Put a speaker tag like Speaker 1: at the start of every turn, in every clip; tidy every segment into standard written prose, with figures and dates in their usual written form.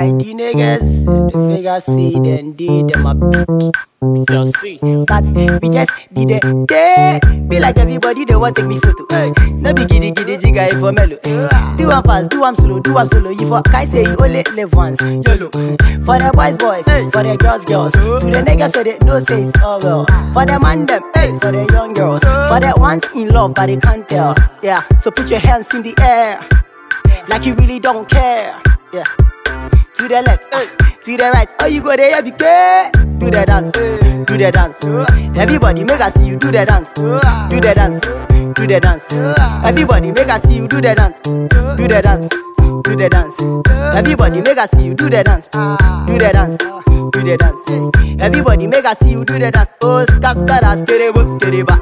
Speaker 1: Alright, the niggas, the figure C, then D, them a pick.
Speaker 2: So see,
Speaker 1: But we just be there, be like everybody, they want take me photo. No be giddy giddy jigga for mellow. Do one fast, do one slow, You for kai say you only live once. YOLO. For the boys, for the girls. To the niggas where they no say it's all well. For the man them, for the young girls. For the ones in love but they can't tell. Yeah, so put your hands in the air, like you really don't care. Yeah. To the left, to the right, oh you go there, be good. Do the dance, Everybody make us see you do the dance, do the dance, Everybody make us see you do the dance, do the dance, Everybody make us see you do the dance, do the dance, Everybody make us see you do the dance. Oh, skara, skeriba,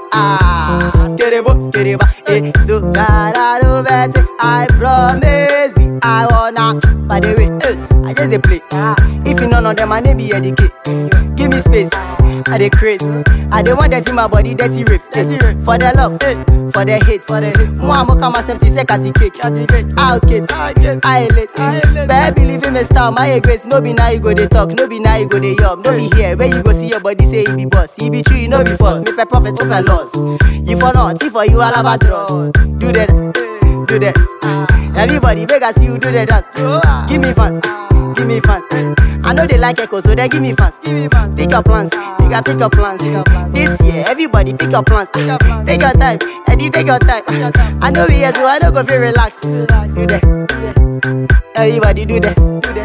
Speaker 1: skeriba, so gotta better. I promise you, I wanna. By the way, I just a play. If you know none of them, my name be educate. Give me space, I dey craze. I don't want that in my body, dirty rape. For the love, for the hate. Moi, I'm come myself to say catty cake. I'll get, I late. Baby, believe in me, star, my grace. No be now you go they talk, no be now you go they yum. No be here, where you go see your body say he be boss. He be true, no be false. Make a profit over loss. You for not, if for you all about draws. Do that. Everybody make us see you do the dance. Give me fans. I know they like echo, so they give me fans. Pick your plans, pick your plans. This year, everybody pick your plans. Take your time, Eddie, take your time. I know we here, so I don't go feel relaxed. Do that. Everybody do that.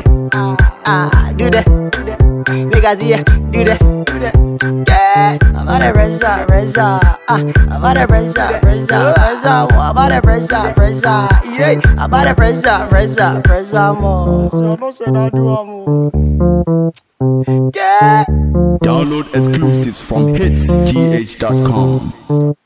Speaker 1: Do that. Make us here, do that. Yeah, I'm on the pressure. I'm on the pressure. I'm on the pressure. Yeah, I'm on the pressure more. So no say that do more. Yeah.
Speaker 3: Download exclusives from hitsgh.com.